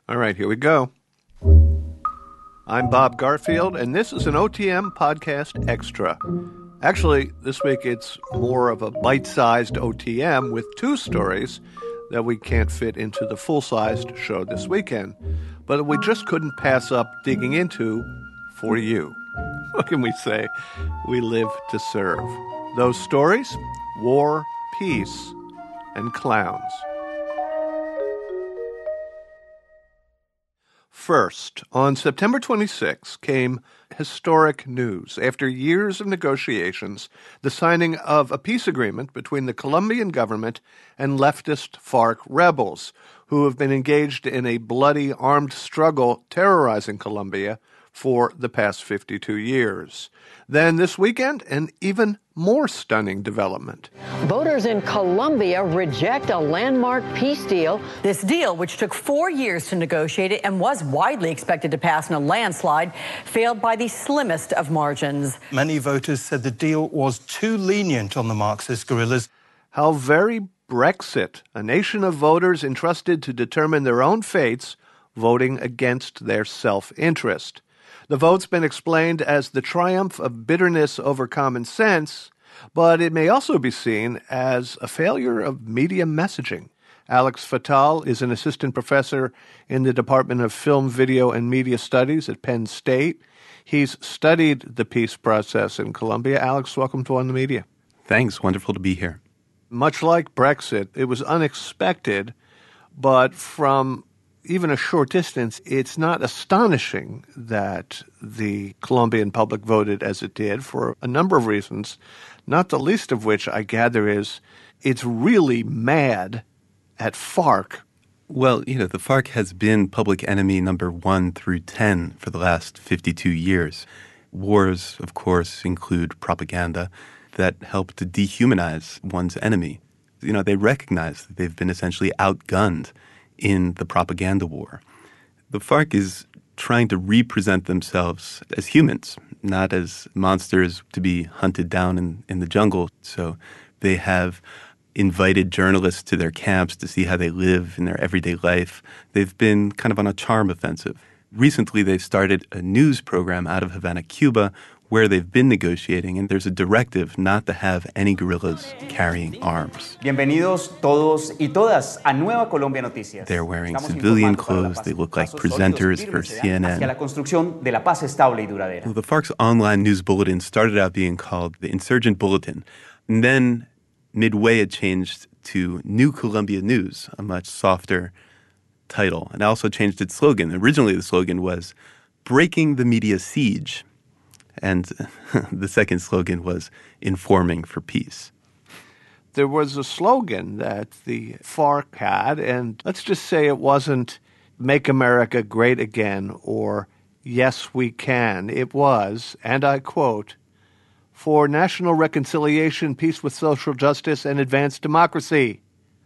All right, here we go. I'm Bob Garfield, and this is an OTM Podcast Extra. Actually, this week it's more of a bite-sized OTM with two stories that we can't fit into the full-sized show this weekend, but we just couldn't pass up digging into for you. What can we say? We live to serve. Those stories? War, peace, and clowns. First, on September 26 came historic news. After years of negotiations, the signing of a peace agreement between the Colombian government and leftist FARC rebels, who have been engaged in a bloody armed struggle terrorizing Colombia for the past 52 years. Then this weekend, an even more stunning development. Voters in Colombia reject a landmark peace deal. This deal, which took 4 years to negotiate it and was widely expected to pass in a landslide, failed by the slimmest of margins. Many voters said the deal was too lenient on the Marxist guerrillas. How very Brexit, a nation of voters entrusted to determine their own fates, voting against their self-interest. The vote's been explained as the triumph of bitterness over common sense, but it may also be seen as a failure of media messaging. Alex Fatal is an assistant professor in the Department of Film, Video, and Media Studies at Penn State. He's studied the peace process in Colombia. Alex, welcome to On the Media. Thanks. Wonderful to be here. Much like Brexit, it was unexpected, but from even a short distance, it's not astonishing that the Colombian public voted as it did for a number of reasons, not the least of which I gather is it's really mad at FARC. Well, the FARC has been public enemy number 1 through 10 for the last 52 years. Wars, of course, include propaganda that help to dehumanize one's enemy. They recognize that they've been essentially outgunned in the propaganda war. The FARC is trying to represent themselves as humans, not as monsters to be hunted down in the jungle. So they have invited journalists to their camps to see how they live in their everyday life. They've been kind of on a charm offensive. Recently, they've started a news program out of Havana, Cuba, where they've been negotiating, and there's a directive not to have any guerrillas carrying arms. Bienvenidos todos y todas a Nueva Colombia Noticias. They're wearing civilian clothes. They look like presenters for CNN. La construcción de la paz estable y duradera. Well, the FARC's online news bulletin started out being called the Insurgent Bulletin, and then midway it changed to New Colombia News, a much softer title, and also changed its slogan. Originally, the slogan was Breaking the Media Siege. And the second slogan was Informing for Peace. There was a slogan that the FARC had, and let's just say it wasn't Make America Great Again or Yes We Can. It was, and I quote, for national reconciliation, peace with social justice, and advanced democracy,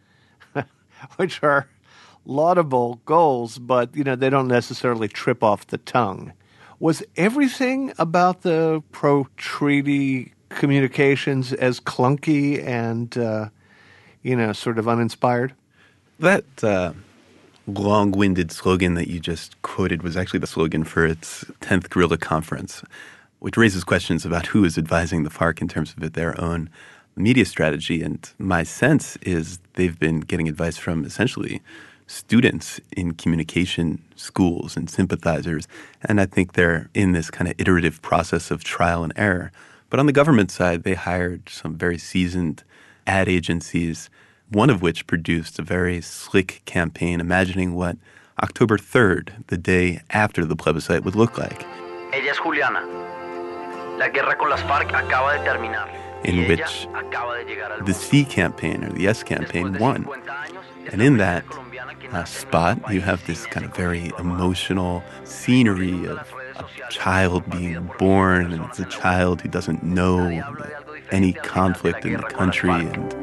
which are laudable goals, but, they don't necessarily trip off the tongue. Was everything about the pro-treaty communications as clunky and, sort of uninspired? That long-winded slogan that you just quoted was actually the slogan for its 10th Guerrilla Conference, which raises questions about who is advising the FARC in terms of their own media strategy. And my sense is they've been getting advice from essentially students in communication schools and sympathizers. And I think they're in this kind of iterative process of trial and error. But on the government side, they hired some very seasoned ad agencies, one of which produced a very slick campaign imagining what October 3rd, the day after the plebiscite, would look like. Ella es Juliana. La guerra con las FARC acaba de terminar. In which the C campaign, or the S campaign, won. And in that spot, you have this kind of very emotional scenery of a child being born, and it's a child who doesn't know any conflict in the country. And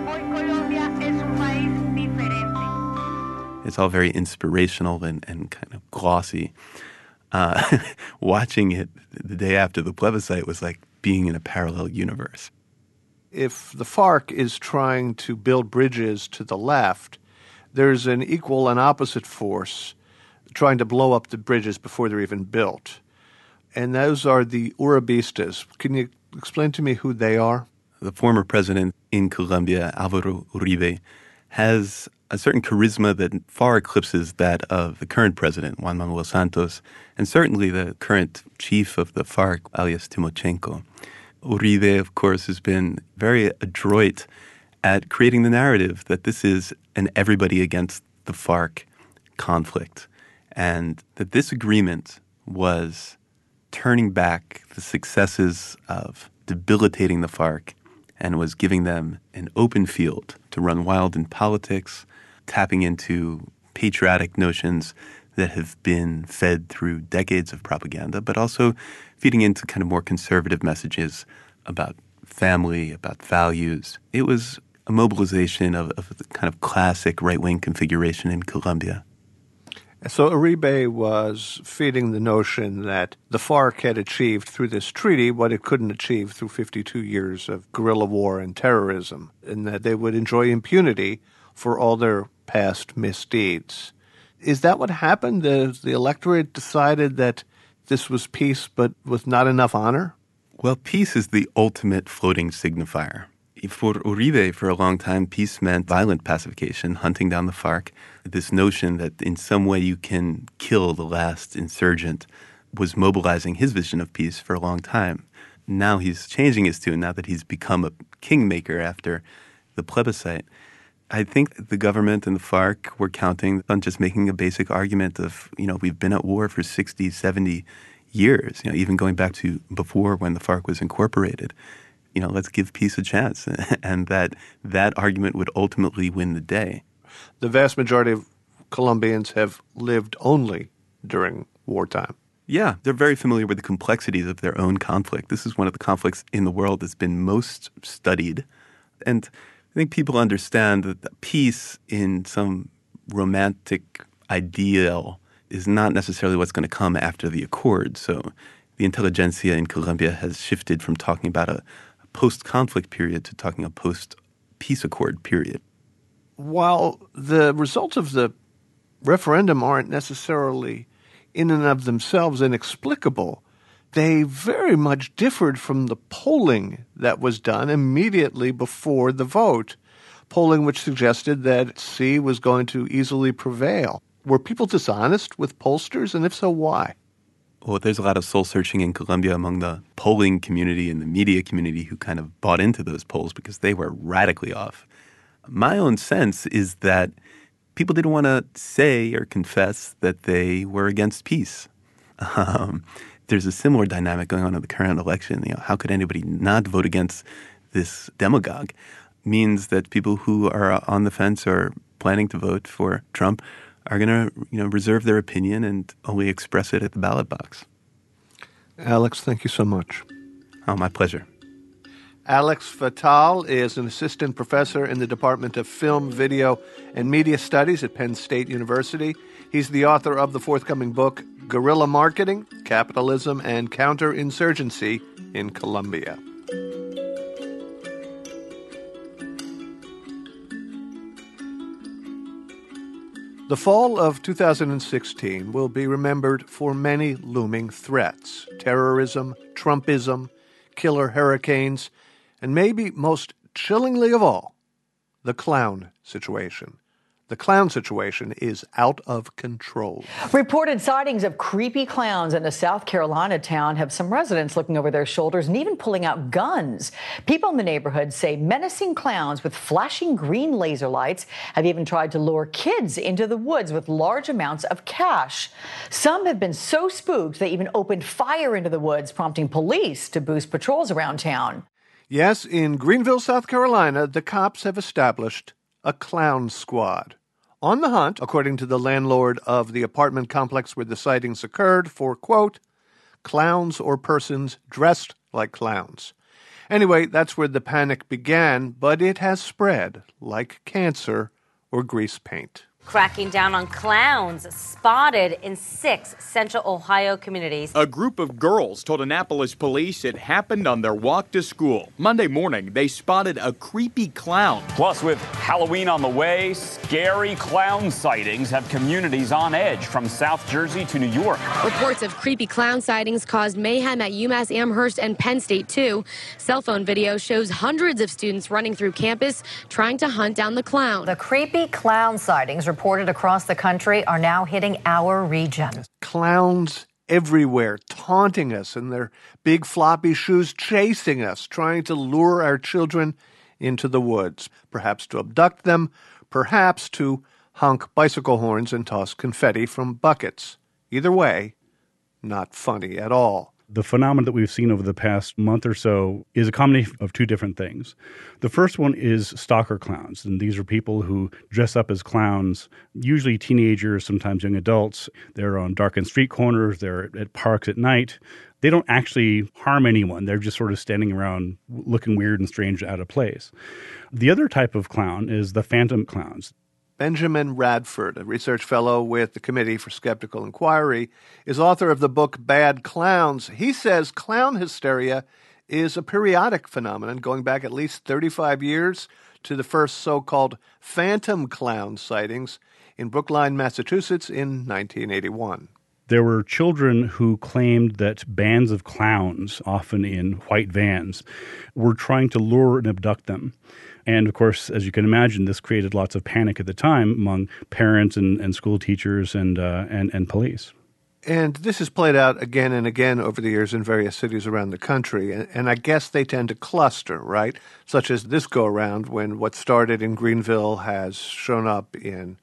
it's all very inspirational and kind of glossy. Watching it the day after the plebiscite was like being in a parallel universe. If the FARC is trying to build bridges to the left, there's an equal and opposite force trying to blow up the bridges before they're even built. And those are the Uribistas. Can you explain to me who they are? The former president in Colombia, Álvaro Uribe, has a certain charisma that far eclipses that of the current president, Juan Manuel Santos, and certainly the current chief of the FARC, alias Timochenko. Uribe, of course, has been very adroit at creating the narrative that this is an everybody against the FARC conflict, and that this agreement was turning back the successes of debilitating the FARC and was giving them an open field to run wild in politics, tapping into patriotic notions that have been fed through decades of propaganda, but also feeding into kind of more conservative messages about family, about values. It was a mobilization of the kind of classic right-wing configuration in Colombia. So Uribe was feeding the notion that the FARC had achieved through this treaty what it couldn't achieve through 52 years of guerrilla war and terrorism, and that they would enjoy impunity for all their past misdeeds. Is that what happened? The electorate decided that this was peace but with not enough honor? Well, peace is the ultimate floating signifier. For Uribe, for a long time, peace meant violent pacification, hunting down the FARC. This notion that in some way you can kill the last insurgent was mobilizing his vision of peace for a long time. Now he's changing his tune, now that he's become a kingmaker after the plebiscite. I think the government and the FARC were counting on just making a basic argument of, we've been at war for 60, 70 years, even going back to before when the FARC was incorporated. Let's give peace a chance, and that argument would ultimately win the day. The vast majority of Colombians have lived only during wartime. Yeah, they're very familiar with the complexities of their own conflict. This is one of the conflicts in the world that's been most studied. And I think people understand that peace in some romantic ideal is not necessarily what's going to come after the accord. So the intelligentsia in Colombia has shifted from talking about a post-conflict period to talking a post-peace accord period. While the results of the referendum aren't necessarily in and of themselves inexplicable, they very much differed from the polling that was done immediately before the vote, polling which suggested that C was going to easily prevail. Were people dishonest with pollsters, and if so, why? Well, there's a lot of soul-searching in Colombia among the polling community and the media community who kind of bought into those polls because they were radically off. My own sense is that people didn't want to say or confess that they were against peace. There's a similar dynamic going on in the current election. How could anybody not vote against this demagogue? Means that people who are on the fence or planning to vote for Trump are going to, reserve their opinion and only express it at the ballot box. Alex, thank you so much. Oh, my pleasure. Alex Fatal is an assistant professor in the Department of Film, Video, and Media Studies at Penn State University. He's the author of the forthcoming book, Guerrilla Marketing, Capitalism and Counterinsurgency in Colombia. The fall of 2016 will be remembered for many looming threats: terrorism, Trumpism, killer hurricanes, and maybe most chillingly of all, the clown situation. The clown situation is out of control. Reported sightings of creepy clowns in a South Carolina town have some residents looking over their shoulders and even pulling out guns. People in the neighborhood say menacing clowns with flashing green laser lights have even tried to lure kids into the woods with large amounts of cash. Some have been so spooked they even opened fire into the woods, prompting police to boost patrols around town. Yes, in Greenville, South Carolina, the cops have established a clown squad. On the hunt, according to the landlord of the apartment complex where the sightings occurred, for, quote, clowns or persons dressed like clowns. Anyway, that's where the panic began, but it has spread like cancer or grease paint. Cracking down on clowns spotted in 6 central Ohio communities. A group of girls told Annapolis police it happened on their walk to school. Monday morning, they spotted a creepy clown. Plus, with Halloween on the way, scary clown sightings have communities on edge from South Jersey to New York. Reports of creepy clown sightings caused mayhem at UMass Amherst and Penn State, too. Cell phone video shows hundreds of students running through campus trying to hunt down the clown. The creepy clown sightings reported across the country are now hitting our region. Clowns everywhere, taunting us in their big floppy shoes, chasing us, trying to lure our children into the woods, perhaps to abduct them, perhaps to honk bicycle horns and toss confetti from buckets. Either way, not funny at all. The phenomenon that we've seen over the past month or so is a combination of two different things. The first one is stalker clowns, and these are people who dress up as clowns, usually teenagers, sometimes young adults. They're on darkened street corners, they're at parks at night. They don't actually harm anyone. They're just sort of standing around looking weird and strange, out of place. The other type of clown is the phantom clowns. Benjamin Radford, a research fellow with the Committee for Skeptical Inquiry, is author of the book Bad Clowns. He says clown hysteria is a periodic phenomenon going back at least 35 years to the first so-called phantom clown sightings in Brookline, Massachusetts in 1981. There were children who claimed that bands of clowns, often in white vans, were trying to lure and abduct them. And, of course, as you can imagine, this created lots of panic at the time among parents and school teachers and police. And this has played out again and again over the years in various cities around the country. And I guess they tend to cluster, right? Such as this go-around when what started in Greenville has shown up in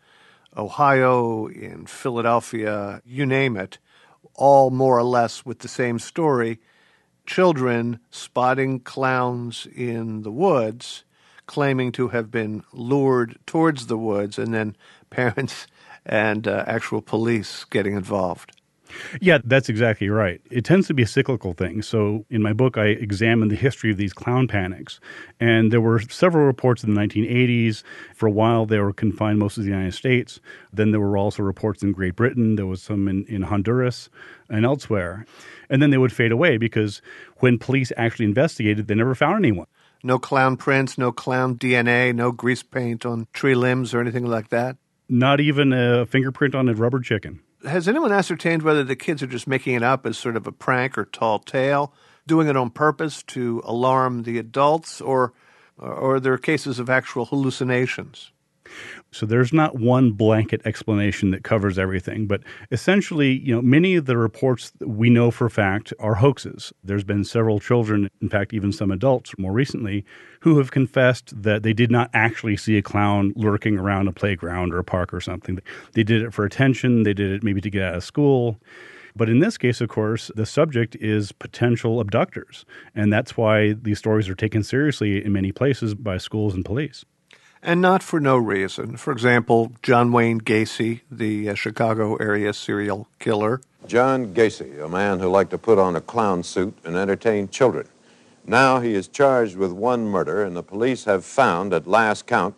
Ohio, in Philadelphia, you name it, all more or less with the same story. Children spotting clowns in the woods, claiming to have been lured towards the woods, and then parents and actual police getting involved. Yeah, that's exactly right. It tends to be a cyclical thing. So in my book, I examined the history of these clown panics. And there were several reports in the 1980s. For a while, they were confined mostly to the United States. Then there were also reports in Great Britain. There was some in Honduras and elsewhere. And then they would fade away because when police actually investigated, they never found anyone. No clown prints, no clown DNA, no grease paint on tree limbs or anything like that? Not even a fingerprint on a rubber chicken. Has anyone ascertained whether the kids are just making it up as sort of a prank or tall tale, doing it on purpose to alarm the adults, or are there cases of actual hallucinations? So there's not one blanket explanation that covers everything, but essentially, many of the reports that we know for a fact are hoaxes. There's been several children, in fact, even some adults more recently, who have confessed that they did not actually see a clown lurking around a playground or a park or something. They did it for attention. They did it maybe to get out of school. But in this case, of course, the subject is potential abductors. And that's why these stories are taken seriously in many places by schools and police. And not for no reason. For example, John Wayne Gacy, the Chicago area serial killer. John Gacy, a man who liked to put on a clown suit and entertain children. Now he is charged with one murder, and the police have found, at last count,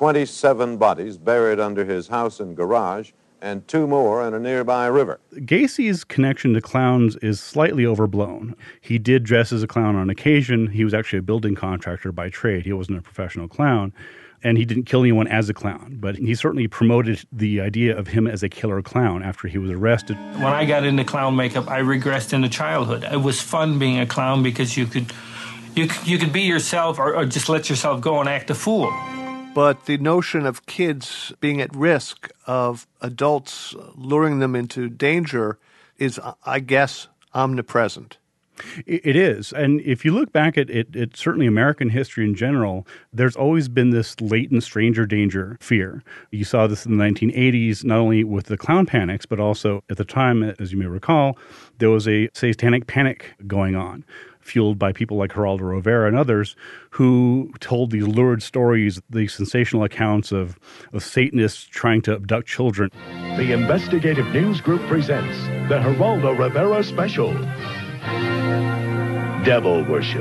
27 bodies buried under his house and garage, and 2 more in a nearby river. Gacy's connection to clowns is slightly overblown. He did dress as a clown on occasion. He was actually a building contractor by trade. He wasn't a professional clown. And he didn't kill anyone as a clown, but he certainly promoted the idea of him as a killer clown after he was arrested. When I got into clown makeup, I regressed into childhood. It was fun being a clown because you could be yourself or just let yourself go and act a fool. But the notion of kids being at risk of adults luring them into danger is, I guess, omnipresent. It is. And if you look back at it, certainly American history in general, there's always been this latent stranger danger fear. You saw this in the 1980s, not only with the clown panics, but also at the time, as you may recall, there was a satanic panic going on, fueled by people like Geraldo Rivera and others who told these lurid stories, these sensational accounts of Satanists trying to abduct children. The Investigative News Group presents the Geraldo Rivera Special. Devil Worship.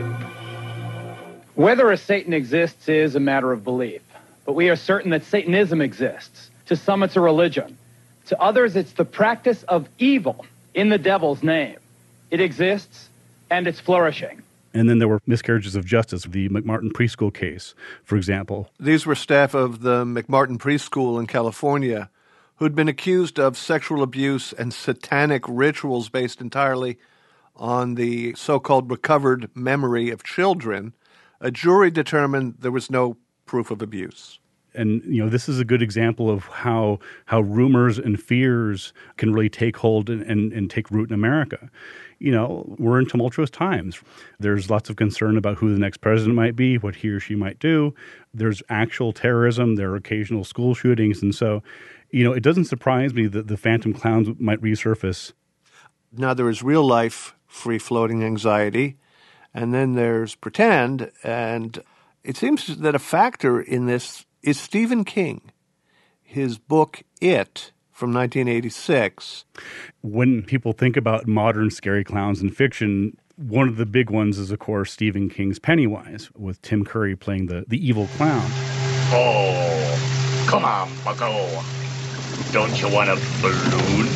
Whether a Satan exists is a matter of belief, but we are certain that Satanism exists. To some, it's a religion. To others, it's the practice of evil in the devil's name. It exists, and it's flourishing. And then there were miscarriages of justice, the McMartin preschool case, for example. These were staff of the McMartin preschool in California who'd been accused of sexual abuse and satanic rituals based entirely on the so-called recovered memory of children. A jury determined there was no proof of abuse. And, this is a good example of how rumors and fears can really take hold and take root in America. We're in tumultuous times. There's lots of concern about who the next president might be, what he or she might do. There's actual terrorism. There are occasional school shootings. And so, it doesn't surprise me that the phantom clowns might resurface. Now, there is real life free-floating anxiety, and then there's pretend. And it seems that a factor in this is Stephen King. His book, It, from 1986. When people think about modern scary clowns in fiction, one of the big ones is, of course, Stephen King's Pennywise, with Tim Curry playing the evil clown. Oh, come on, bucko. Don't you want a balloon?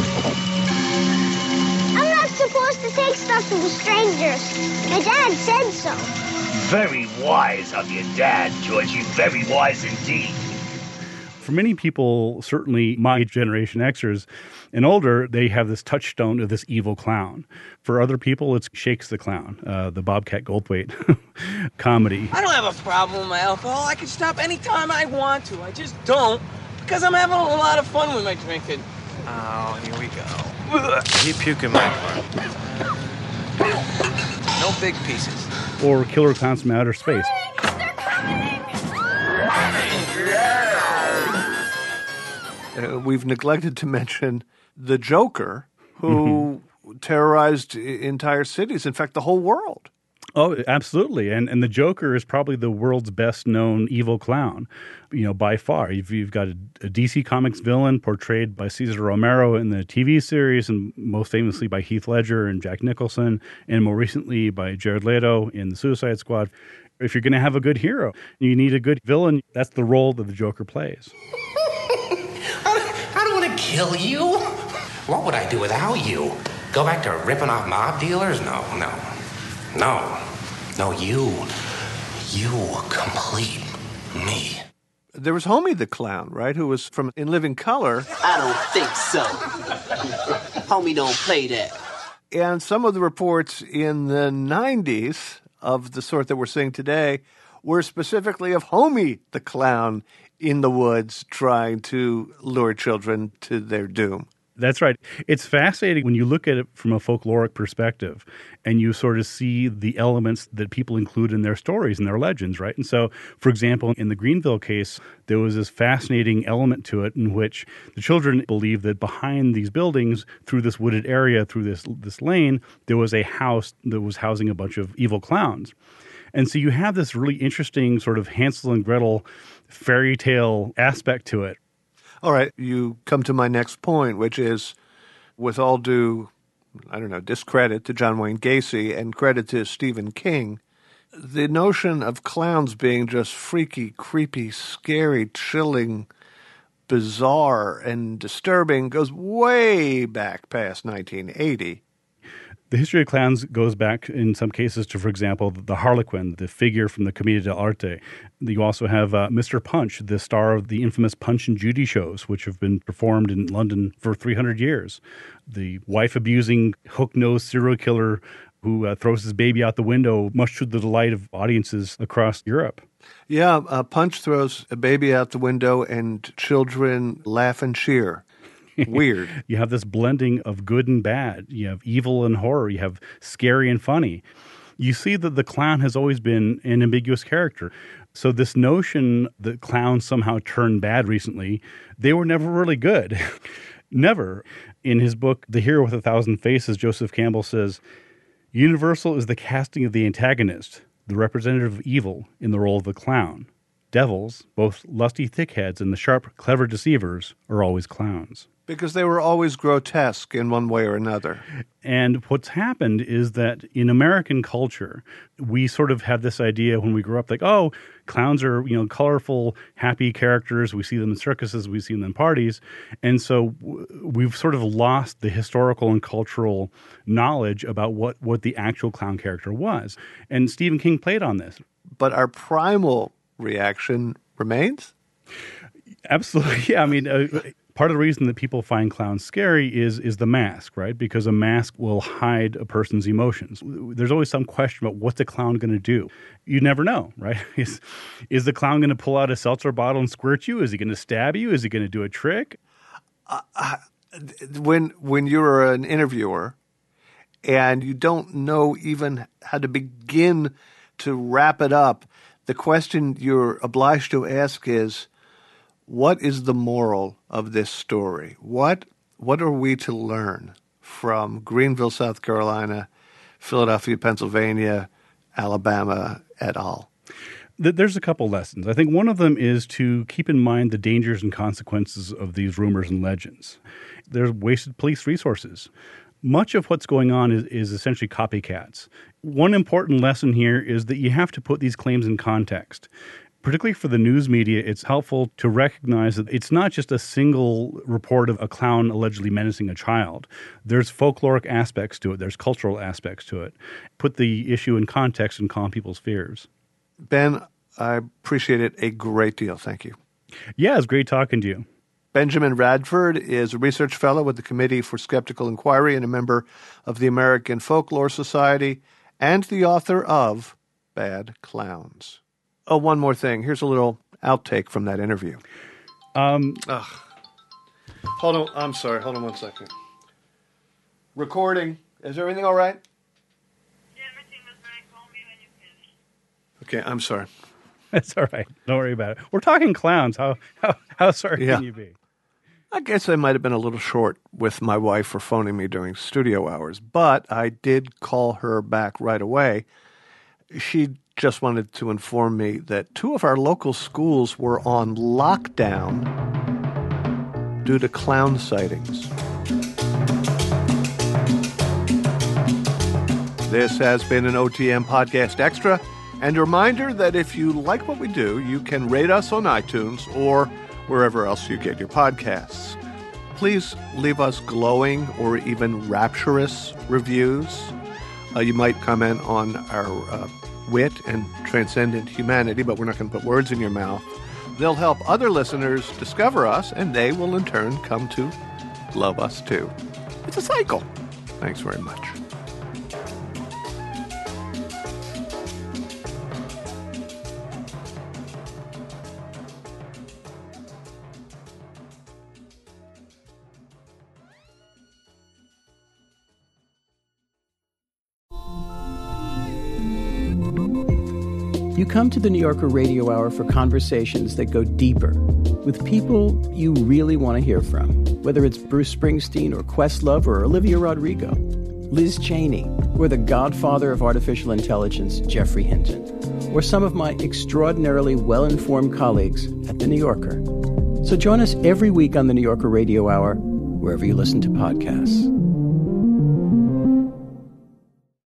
I'm not supposed to take stuff from strangers. My dad said so. Very wise of your dad, Georgie. Very wise indeed. For many people, certainly my generation Xers and older, they have this touchstone of this evil clown. For other people, it's Shakes the Clown, the Bobcat Goldthwait comedy. I don't have a problem with my alcohol. I can stop anytime I want to. I just don't because I'm having a lot of fun with my drinking. Oh, here we go. He puked in my car. No big pieces. Or Killer Clowns from Outer Space. We've neglected to mention the Joker, who terrorized entire cities, in fact, the whole world. Oh, absolutely. And the Joker is probably the world's best-known evil clown, by far. You've got a DC Comics villain portrayed by Cesar Romero in the TV series, and most famously by Heath Ledger and Jack Nicholson, and more recently by Jared Leto in The Suicide Squad. If you're going to have a good hero, you need a good villain. That's the role that the Joker plays. I don't want to kill you. What would I do without you? Go back to ripping off mob dealers? No, you complete me. There was Homie the Clown, right, who was from In Living Color. I don't think so. Homie don't play that. And some of the reports in the 90s of the sort that we're seeing today were specifically of Homie the Clown in the woods trying to lure children to their doom. That's right. It's fascinating when you look at it from a folkloric perspective and you sort of see the elements that people include in their stories and their legends, right? And so, for example, in the Greenville case, there was this fascinating element to it in which the children believed that behind these buildings, through this wooded area, through this lane, there was a house that was housing a bunch of evil clowns. And so you have this really interesting sort of Hansel and Gretel fairy tale aspect to it. All right, you come to my next point, which is, with all due, discredit to John Wayne Gacy and credit to Stephen King, the notion of clowns being just freaky, creepy, scary, chilling, bizarre, and disturbing goes way back past 1980. The history of clowns goes back, in some cases, to, for example, the Harlequin, the figure from the Commedia dell'arte. You also have Mr. Punch, the star of the infamous Punch and Judy shows, which have been performed in London for 300 years. The wife-abusing, hook-nosed serial killer who throws his baby out the window, much to the delight of audiences across Europe. Yeah, Punch throws a baby out the window and children laugh and cheer. Weird. You have this blending of good and bad. You have evil and horror. You have scary and funny. You see that the clown has always been an ambiguous character. So this notion that clowns somehow turned bad recently, they were never really good. Never. In his book, The Hero with a Thousand Faces, Joseph Campbell says, Universal is the casting of the antagonist, the representative of evil in the role of the clown. Devils, both lusty thickheads and the sharp, clever deceivers, are always clowns. Because they were always grotesque in one way or another. And what's happened is that in American culture, we sort of have this idea when we grew up, like, oh, clowns are, colorful, happy characters. We see them in circuses, we see them in parties. And so we've sort of lost the historical and cultural knowledge about what the actual clown character was. And Stephen King played on this. But our primal reaction remains? Absolutely. Yeah. I mean, part of the reason that people find clowns scary is the mask, right? Because a mask will hide a person's emotions. There's always some question about what's the clown going to do. You never know, right? Is the clown going to pull out a seltzer bottle and squirt you? Is he going to stab you? Is he going to do a trick? When you're an interviewer and you don't know even how to begin to wrap it up, the question you're obliged to ask is, what is the moral of this story? What are we to learn from Greenville, South Carolina, Philadelphia, Pennsylvania, Alabama, et al.? There's a couple lessons. I think one of them is to keep in mind the dangers and consequences of these rumors and legends. There's wasted police resources. Much of what's going on is essentially copycats. One important lesson here is that you have to put these claims in context. Particularly for the news media, it's helpful to recognize that it's not just a single report of a clown allegedly menacing a child. There's folkloric aspects to it. There's cultural aspects to it. Put the issue in context and calm people's fears. Ben, I appreciate it a great deal. Thank you. Yeah, it's great talking to you. Benjamin Radford is a research fellow with the Committee for Skeptical Inquiry and a member of the American Folklore Society and the author of Bad Clowns. Oh, one more thing. Here's a little outtake from that interview. Hold on. I'm sorry. Hold on 1 second. Recording. Is everything all right? Yeah, everything was right. Call me when you finish. Okay, I'm sorry. That's all right. Don't worry about it. We're talking clowns. How sorry can you be? I guess I might have been a little short with my wife for phoning me during studio hours, but I did call her back right away. She just wanted to inform me that 2 of our local schools were on lockdown due to clown sightings. This has been an OTM Podcast Extra, and a reminder that if you like what we do, you can rate us on iTunes or wherever else you get your podcasts. Please leave us glowing or even rapturous reviews. You might comment on our wit and transcendent humanity, but we're not going to put words in your mouth. They'll help other listeners discover us, and they will in turn come to love us too. It's a cycle. Thanks very much. You come to the New Yorker Radio Hour for conversations that go deeper with people you really want to hear from, whether it's Bruce Springsteen or Questlove or Olivia Rodrigo, Liz Cheney, or the godfather of artificial intelligence, Geoffrey Hinton, or some of my extraordinarily well-informed colleagues at The New Yorker. So join us every week on the New Yorker Radio Hour, wherever you listen to podcasts.